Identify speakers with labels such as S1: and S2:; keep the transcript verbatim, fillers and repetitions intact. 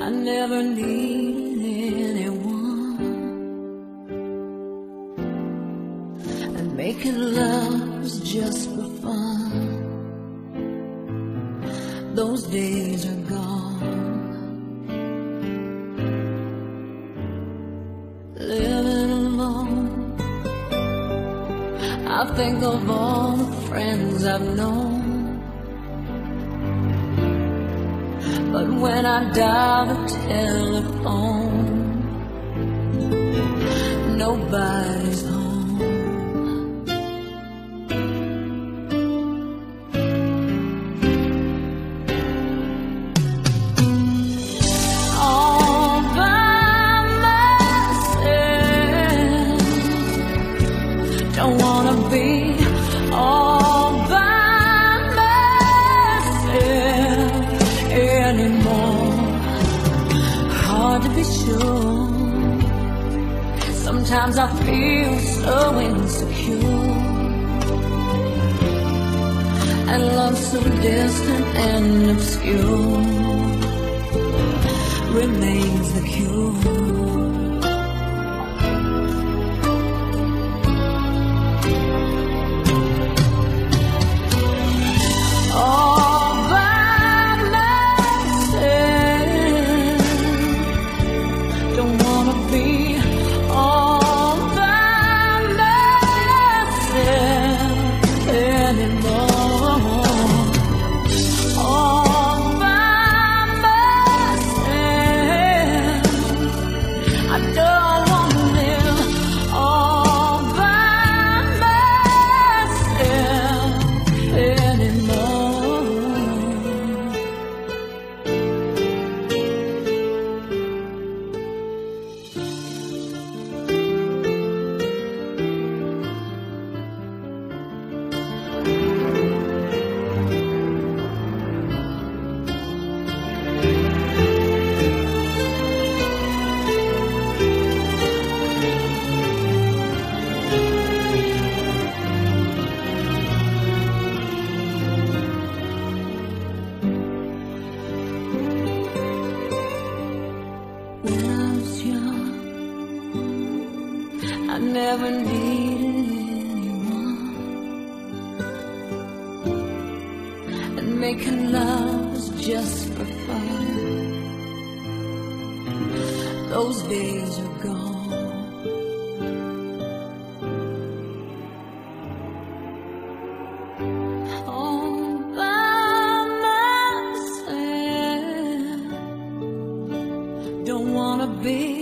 S1: I never needed anyone, and making love was just for fun. Those days are gone. Living alone, I think of all the friends I've known. But when I dial the telephone, nobody's home. All by myself, don't wanna be all by myself anymore. Hard to be sure. Sometimes I feel so insecure, and love so distant and obscure remains the cure. I never needed anyone, and making love was just for fun. Those days are gone. All by myself, don't wanna be